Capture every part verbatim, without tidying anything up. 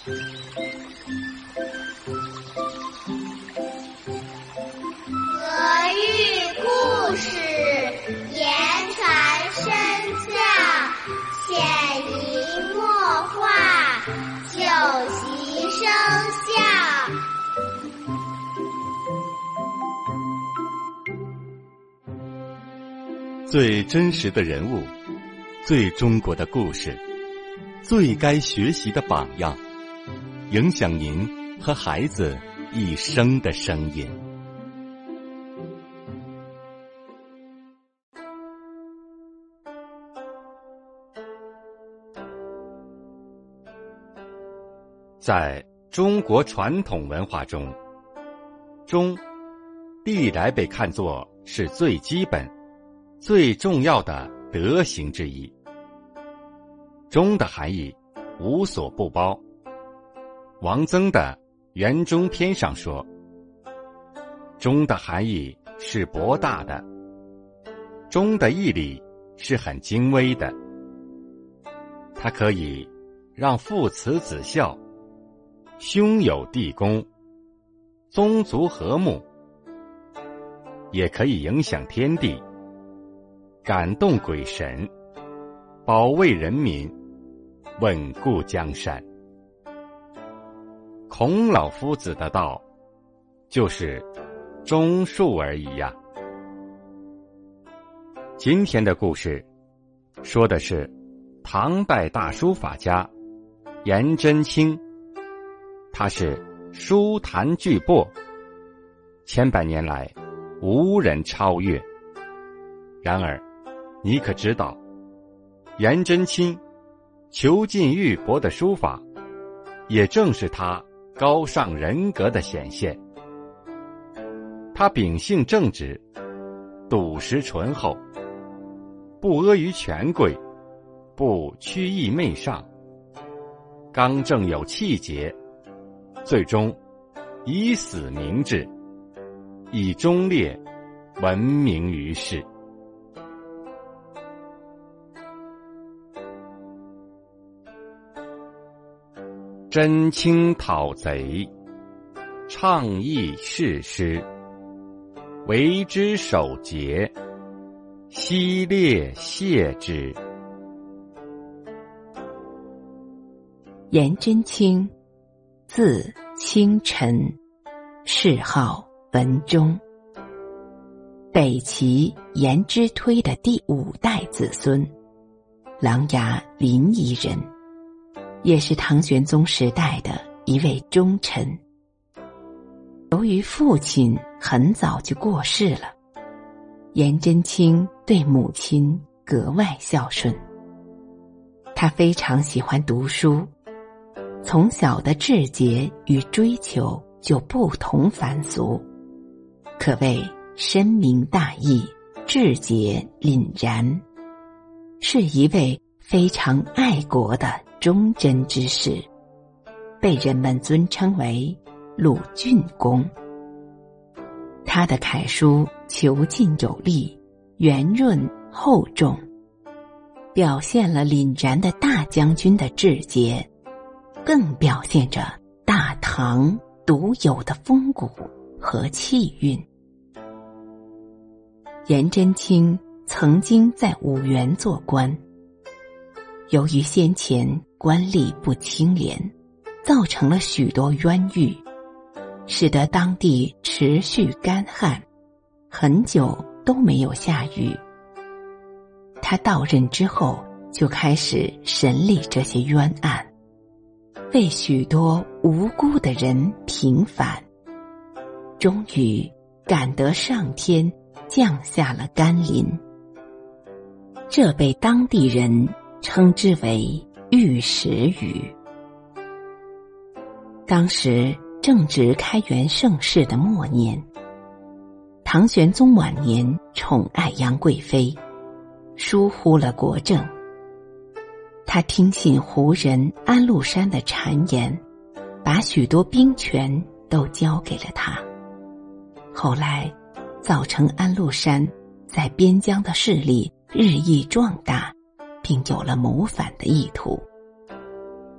俄语故事言传身教，潜移默化，久习生效。 最真实的人物，最中国的故事，最该学习的榜样，影响您和孩子一生的声音。在中国传统文化中，忠历来被看作是最基本、最重要的德行之一。忠的含义无所不包。王曾的《圆忠篇》上说，忠的含义是博大的，忠的义理是很精微的。它可以让父慈子孝，兄友弟恭，宗族和睦，也可以影响天地，感动鬼神，保卫人民，稳固江山。孔老夫子的道就是忠恕而已呀。今天的故事说的是唐代大书法家颜真卿，他是书坛巨擘，千百年来无人超越。然而你可知道，颜真卿遒劲玉帛的书法，也正是他高尚人格的显现。他秉性正直，笃实醇厚，不阿于权贵，不曲意媚上，刚正有气节，最终以死明志，以忠烈闻名于世。真卿讨贼，倡议誓师，为之守节，昔烈谢之。 颜真卿，字清晨，谥号文忠，北齐颜之推的第五代子孙，琅琊临沂人，也是唐玄宗时代的一位忠臣。由于父亲很早就过世了，颜真卿对母亲格外孝顺。他非常喜欢读书，从小的志节与追求就不同凡俗，可谓深明大义，志节凛然，是一位非常爱国的忠贞之士，被人们尊称为鲁郡公。他的楷书遒劲有力，圆润厚重，表现了凛然的大将军的志节，更表现着大唐独有的风骨和气韵。颜真卿曾经在五原做官，由于先前官吏不清廉，造成了许多冤狱，使得当地持续干旱，很久都没有下雨。他到任之后，就开始审理这些冤案，为许多无辜的人平反，终于感得上天降下了甘霖，这被当地人称之为玉石雨。当时正值开元盛世的末年，唐玄宗晚年宠爱杨贵妃，疏忽了国政。他听信胡人安禄山的谗言，把许多兵权都交给了他。后来造成安禄山在边疆的势力日益壮大，并有了谋反的意图。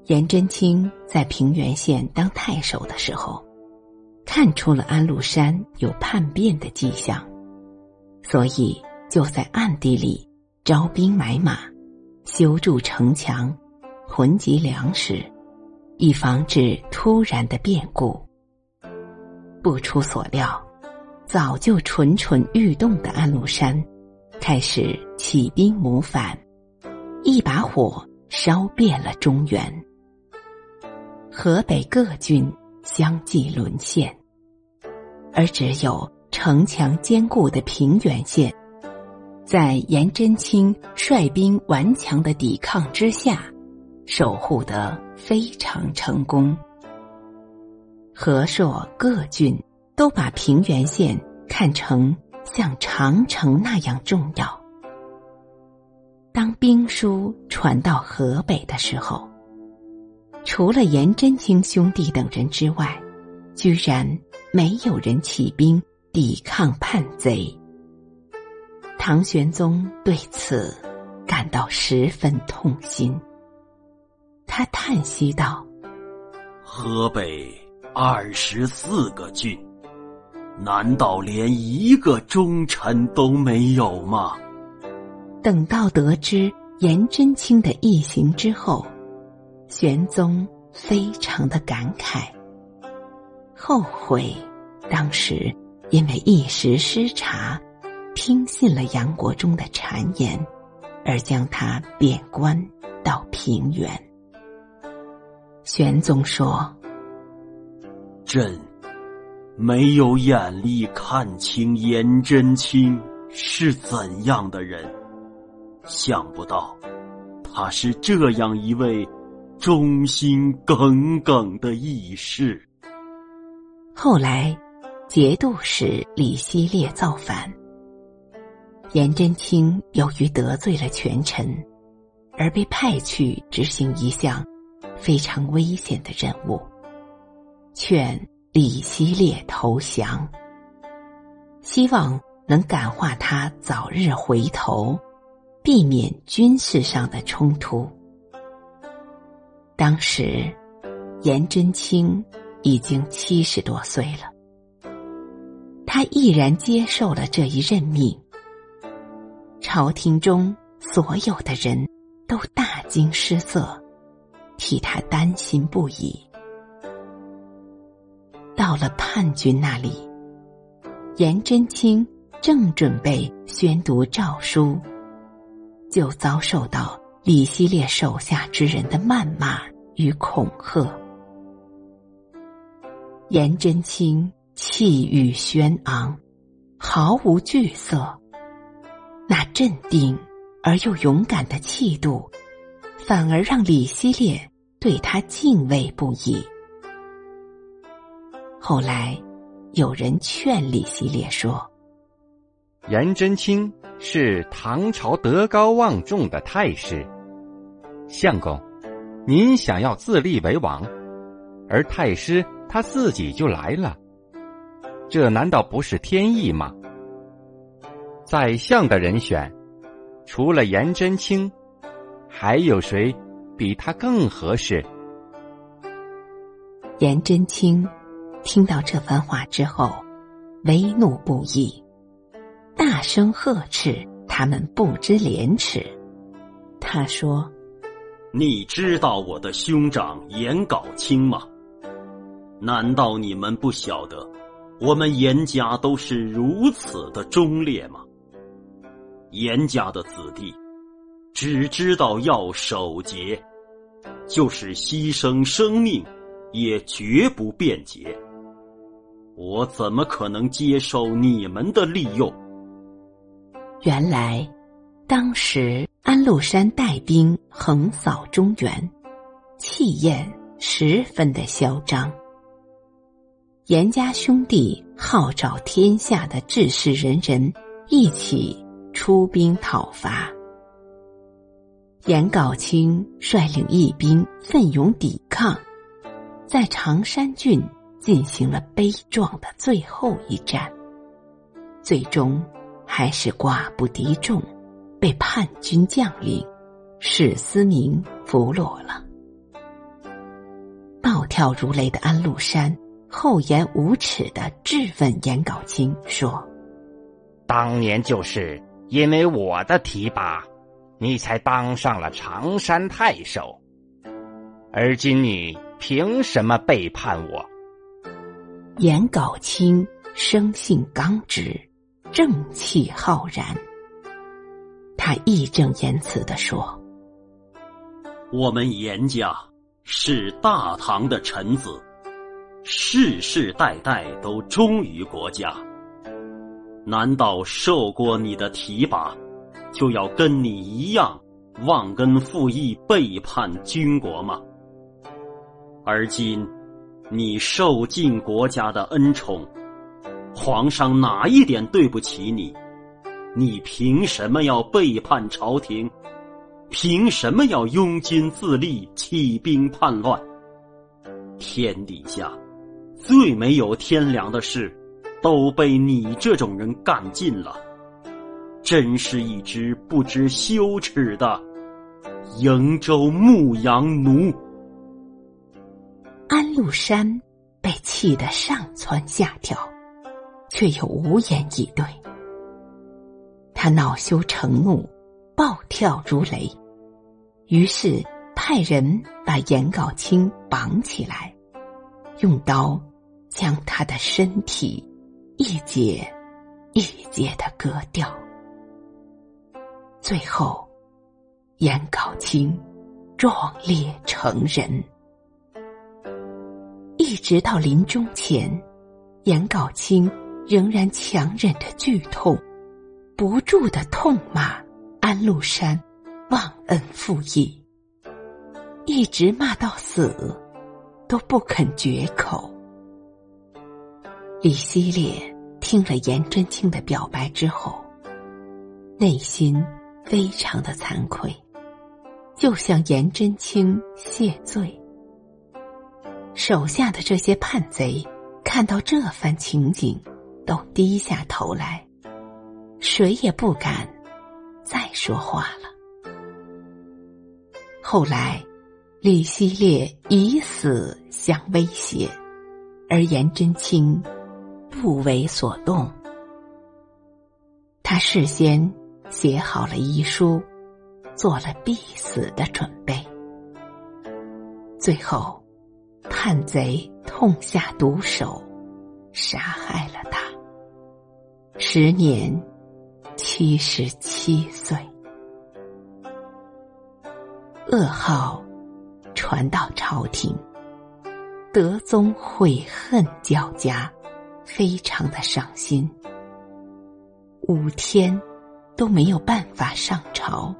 颜真卿在平原县当太守的时候，看出了安禄山有叛变的迹象，所以就在暗地里招兵买马，修筑城墙，囤积粮食，以防止突然的变故。不出所料，早就蠢蠢欲动的安禄山开始起兵谋反，一把火烧遍了中原。河北各郡相继沦陷，而只有城墙坚固的平原县，在颜真卿率兵顽强的抵抗之下，守护得非常成功。河朔各郡都把平原县看成像长城那样重要。当兵书传到河北的时候，除了颜真卿兄弟等人之外，居然没有人起兵抵抗叛贼。唐玄宗对此感到十分痛心，他叹息道： 河北二十四个郡，难道连一个忠臣都没有吗？ 等到得知颜真卿的一行之后，玄宗非常的感慨，后悔当时因为一时失察，听信了杨国忠的谗言，而将他贬官到平原。玄宗说： 朕没有眼力看清颜真卿是怎样的人，想不到他是这样一位忠心耿耿的义士。 后来节度使李希烈造反，颜真卿由于得罪了权臣，而被派去执行一项非常危险的任务，劝李希烈投降，希望能感化他早日回头，避免军事上的冲突。当时颜真卿已经七十多岁了，他毅然接受了这一任命。朝廷中所有的人都大惊失色，替他担心不已。到了叛军那里，颜真卿正准备宣读诏书，就遭受到李希烈手下之人的谩骂与恐吓。颜真卿气宇轩昂，毫无惧色，那镇定而又勇敢的气度，反而让李希烈对他敬畏不已。后来有人劝李希烈说： 颜真卿是唐朝德高望重的太师，相公，您想要自立为王，而太师他自己就来了，这难道不是天意吗？宰相的人选，除了颜真卿，还有谁比他更合适？ 颜真卿听到这番话之后，为怒不已，大声呵斥他们不知廉耻。他说： 你知道我的兄长颜杲卿吗？难道你们不晓得我们颜家都是如此的忠烈吗？颜家的子弟只知道要守节，就是牺牲生命也绝不便捷。我怎么可能接受你们的利用？ 原来当时安禄山带兵横扫中原，气焰十分的嚣张。颜家兄弟号召天下的志士仁人一起出兵讨伐。颜杲卿率领义兵奋勇抵抗，在常山郡进行了悲壮的最后一战，最终还是寡不敌众，被叛军将领史思明俘虏了。 跳如雷的安禄山厚颜无耻地质问颜杲卿说： 当年就是因为我的提拔，你才当上了常山太守，而今你凭什么背叛我？ 颜杲卿生性刚直，正气浩然，他义正言辞地说： 我们颜家是大唐的臣子，世世代代都忠于国家，难道受过你的提拔，就要跟你一样忘根负义，背叛军国吗？而今你受尽国家的恩宠，皇上哪一点对不起你？你凭什么要背叛朝廷？凭什么要拥军自立，起兵叛乱？天底下最没有天良的事，都被你这种人干尽了，真是一只不知羞耻的瀛州牧羊奴。 安禄山被气得上蹿下跳，却又无言以对。他恼羞成怒，暴跳如雷，于是派人把颜杲卿绑起来，用刀将他的身体一节一节地割掉。最后，颜杲卿壮烈成人。一直到临终前，颜杲卿仍然强忍着剧痛，不住地痛骂安禄山忘恩负义，一直骂到死都不肯绝口。李希烈听了颜真卿的表白之后，内心非常的惭愧，就向颜真卿谢罪。手下的这些叛贼看到这番情景，都低下头来，谁也不敢再说话了。后来李希烈以死相威胁，而颜真卿不为所动。他事先写好了遗书，做了必死的准备。最后叛贼痛下毒手，杀害了他，时年七十七岁。噩耗传到朝廷，德宗悔恨交加，非常的伤心，五天都没有办法上朝。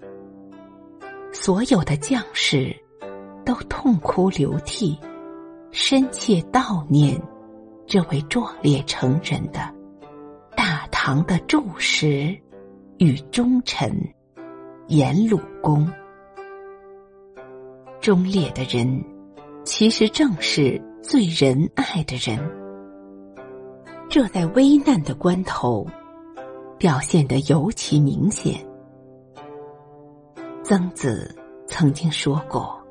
所有的将士都痛哭流涕，深切悼念这位壮烈成人的大唐的柱石与忠臣颜鲁公。忠烈的人其实正是最仁爱的人，这在危难的关头表现得尤其明显。曾子曾经说过，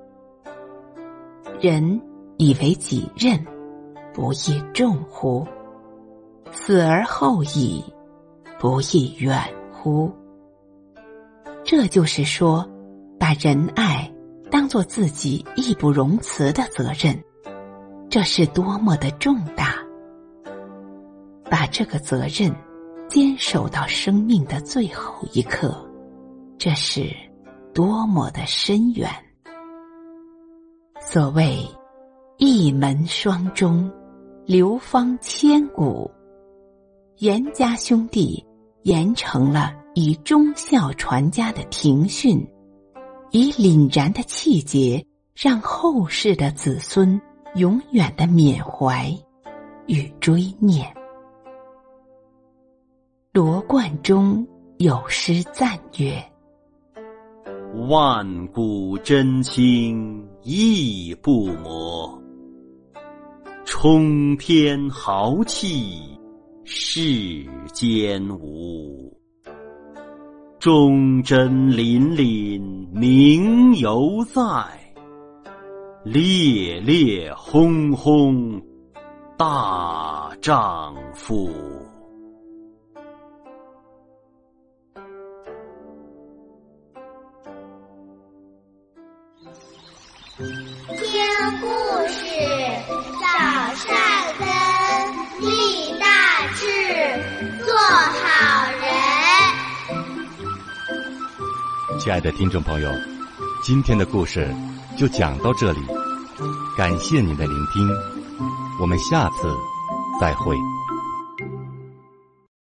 人以为己任，不亦重乎？死而后已，不亦远乎？这就是说，把仁爱当作自己义不容辞的责任，这是多么的重大。把这个责任坚守到生命的最后一刻，这是多么的深远。所谓一门双忠，流芳千古，颜家兄弟严惩了以忠孝传家的庭训，以凛然的气节让后世的子孙永远的缅怀与追念。罗贯中有诗赞曰： 万古真卿亦不磨，冲天豪气世间无。忠贞凛凛名犹在， 烈烈轰轰，大丈夫。 听故事，早善根，立大志，做好人。 亲爱的听众朋友，今天的故事就讲到这里，感谢您的聆听，我们下次再会。